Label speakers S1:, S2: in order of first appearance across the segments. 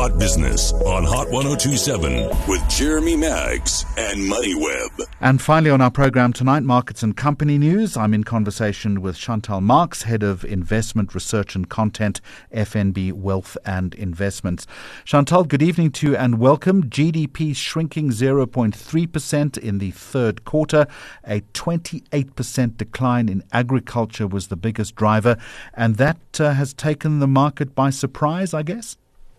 S1: Hot Business on Hot 1027 with Jeremy Maggs and MoneyWeb.
S2: And finally on our program tonight, markets and company news. I'm in conversation with Chantal Marx, Head of Investment Research and Content, FNB Wealth and Investments. Chantal, good evening to you and welcome. GDP shrinking 0.3% in the third quarter. A 28% decline in agriculture was the biggest driver, and that has taken the market by surprise, I guess?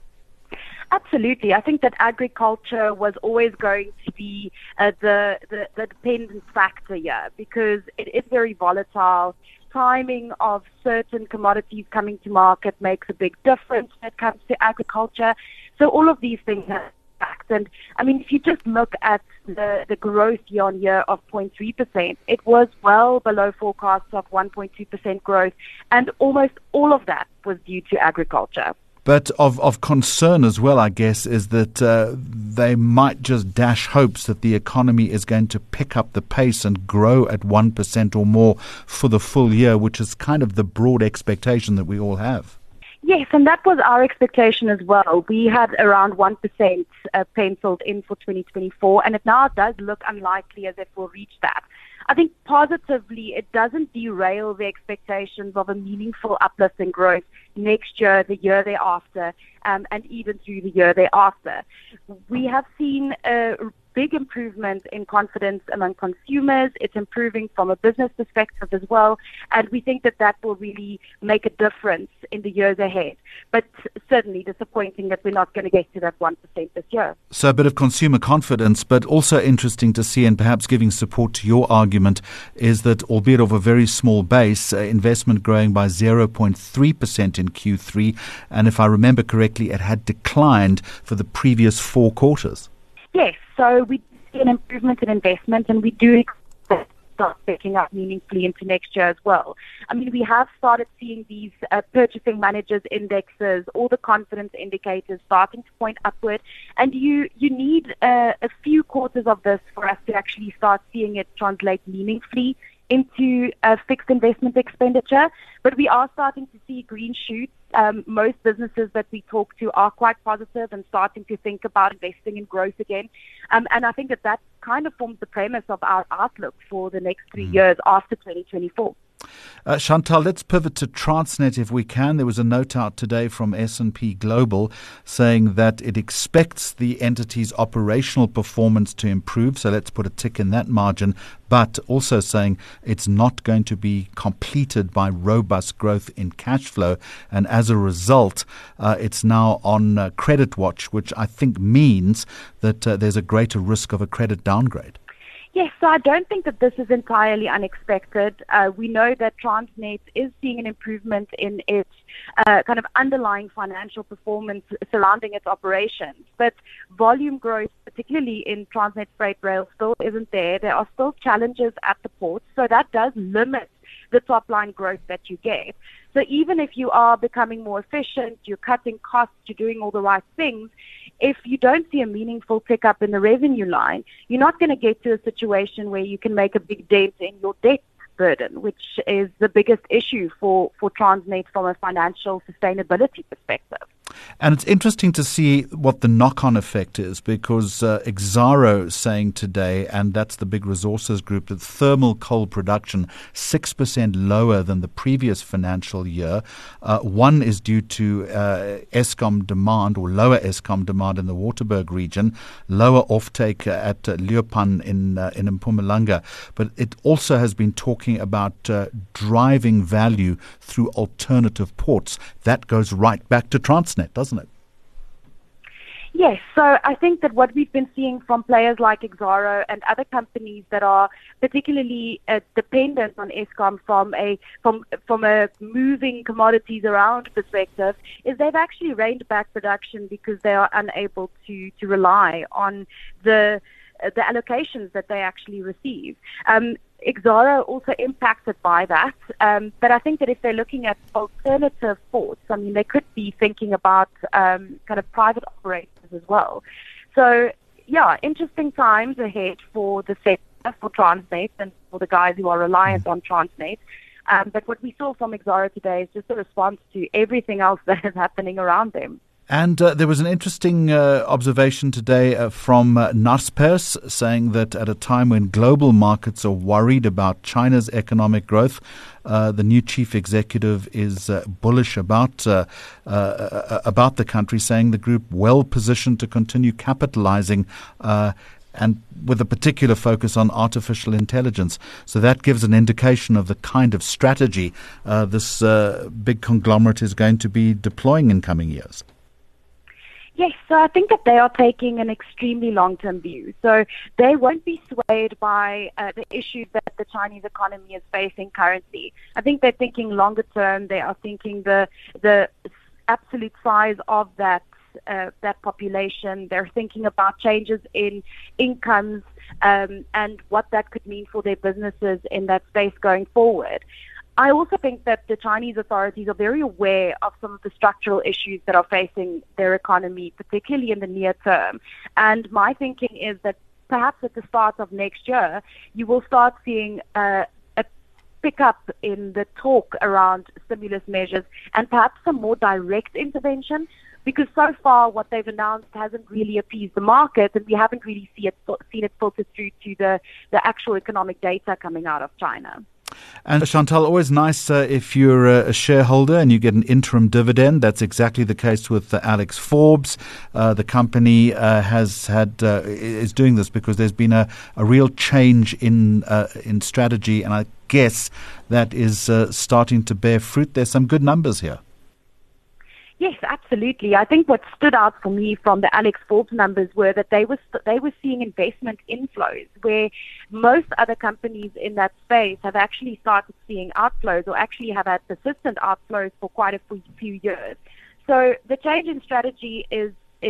S3: Absolutely. I think that agriculture was always going to be the dependent factor here because it is very volatile. Timing of certain commodities coming to market makes a big difference when it comes to agriculture. So all of these things have impacts. And I mean, if you just look at the growth year on year of 0.3%, it was well below forecasts of 1.2% growth. And almost all of that was due to agriculture.
S2: But of concern as well, I guess, is that they might just dash hopes that the economy is going to pick up the pace and grow at 1% or more for the full year, which is kind of the broad expectation that we all have.
S3: Yes, and that was our expectation as well. We had around 1% penciled in for 2024, and it now does look unlikely as if we'll reach that. I think positively, it doesn't derail the expectations of a meaningful uplift in growth next year, the year thereafter, and even through the year thereafter. We have seen a big improvement in confidence among consumers. It's improving from a business perspective as well, and we think that that will really make a difference in the years ahead. But certainly disappointing that we're not going to get to that 1% this year.
S2: So a bit of consumer confidence, but also interesting to see, and perhaps giving support to your argument, is that albeit of a very small base, investment growing by 0.3% in Q3, and if I remember correctly, it had declined for the previous 4 quarters.
S3: Yes, so we see an improvement in investment, and we do expect to start picking up meaningfully into next year as well. I mean, we have started seeing these purchasing managers indexes, all the confidence indicators starting to point upward, and you need a few quarters of this for us to actually start seeing it translate meaningfully into fixed investment expenditure. But we are starting to see green shoots. Most businesses that we talk to are quite positive and starting to think about investing in growth again. And I think that kind of forms the premise of our outlook for the next 3 years after 2024.
S2: Chantal, let's pivot to Transnet if we can. There was a note out today from S&P Global saying that it expects the entity's operational performance to improve. So let's put a tick in that margin, but also saying it's not going to be completed by robust growth in cash flow. And as a result, it's now on credit watch, which I think means that there's a greater risk of a credit downgrade.
S3: Yes, so I don't think that this is entirely unexpected. We know that Transnet is seeing an improvement in its kind of underlying financial performance surrounding its operations. But volume growth, particularly in Transnet Freight Rail, still isn't there. There are still challenges at the ports, so that does limit the top line growth that you get. So even if you are becoming more efficient, you're cutting costs, you're doing all the right things, if you don't see a meaningful pickup in the revenue line, you're not going to get to a situation where you can make a big dent in your debt burden, which is the biggest issue for Transnet from a financial sustainability perspective.
S2: And it's interesting to see what the knock-on effect is, because Exxaro saying today, and that's the big resources group, that thermal coal production 6% lower than the previous financial year. One is due to Eskom demand, or lower Eskom demand in the Waterberg region, lower offtake at Leeuwpan in Mpumalanga. But it also has been talking about driving value through alternative ports. That goes right back to Transnet, doesn't it?
S3: Yes, so I think that what we've been seeing from players like Exxaro and other companies that are particularly dependent on Eskom from a moving commodities around perspective is they've actually reined back production because they are unable to rely on the allocations that they actually receive. Exxaro also impacted by that, but I think that if they're looking at alternative ports, I mean, they could be thinking about kind of private operators as well. So, yeah, interesting times ahead for the sector, for Transnet, and for the guys who are reliant on Transnet. But what we saw from Exxaro today is just a response to everything else that is happening around them.
S2: And there was an interesting observation today from Naspers saying that at a time when global markets are worried about China's economic growth, the new chief executive is bullish about the country, saying the group well positioned to continue capitalizing and with a particular focus on artificial intelligence. So that gives an indication of the kind of strategy this big conglomerate is going to be deploying in coming years.
S3: Yes, so I think that they are taking an extremely long-term view. So they won't be swayed by the issues that the Chinese economy is facing currently. I think they're thinking longer term. They are thinking the absolute size of that population. They're thinking about changes in incomes and what that could mean for their businesses in that space going forward. I also think that the Chinese authorities are very aware of some of the structural issues that are facing their economy, particularly in the near term. And my thinking is that perhaps at the start of next year, you will start seeing a pickup in the talk around stimulus measures and perhaps some more direct intervention, because so far what they've announced hasn't really appeased the market, and we haven't really seen it filter through to the actual economic data coming out of China.
S2: And Chantal, always nice if you're a shareholder and you get an interim dividend. That's exactly the case with Alex Forbes. The company is doing this because there's been a real change in strategy, and I guess that is starting to bear fruit. There's some good numbers here.
S3: Yes, absolutely. I think what stood out for me from the Alex Forbes numbers were that they were seeing investment inflows, where most other companies in that space have actually started seeing outflows, or actually have had persistent outflows for quite a few years. So the change in strategy is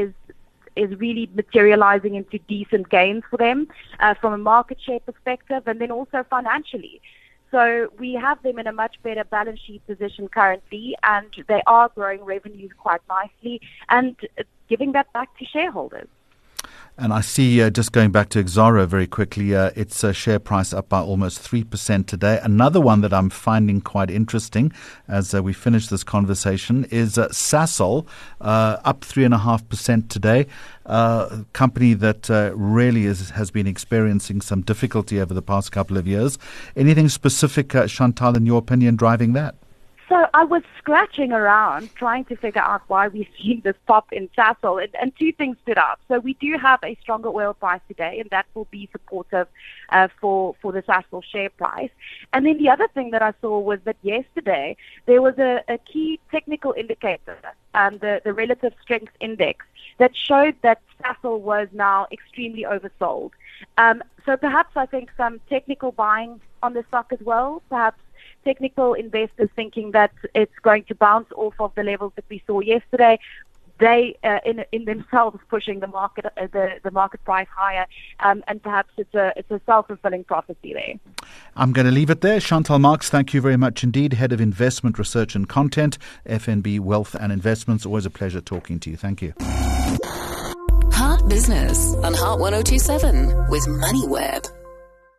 S3: really materializing into decent gains for them from a market share perspective, and then also financially. So we have them in a much better balance sheet position currently, and they are growing revenues quite nicely and giving that back to shareholders.
S2: And I see, just going back to Exxaro very quickly, its share price up by almost 3% today. Another one that I'm finding quite interesting as we finish this conversation is Sasol, up 3.5% today. Company that really has been experiencing some difficulty over the past couple of years. Anything specific, Chantal, in your opinion, driving that?
S3: So I was scratching around trying to figure out why we're seeing this pop in Sasol, and two things stood out. So we do have a stronger oil price today, and that will be supportive for the Sasol share price. And then the other thing that I saw was that yesterday there was a key technical indicator, the relative strength index, that showed that Sasol was now extremely oversold. So perhaps I think some technical buying on the stock as well, perhaps technical investors thinking that it's going to bounce off of the levels that we saw yesterday. They, in themselves, pushing the market, the market price higher, and perhaps it's a self-fulfilling prophecy there.
S2: I'm going to leave it there. Chantal Marx, thank you very much indeed, Head of Investment Research and Content, FNB Wealth and Investments. Always a pleasure talking to you. Thank you.
S4: Heart Business on Heart 102.7 with MoneyWeb.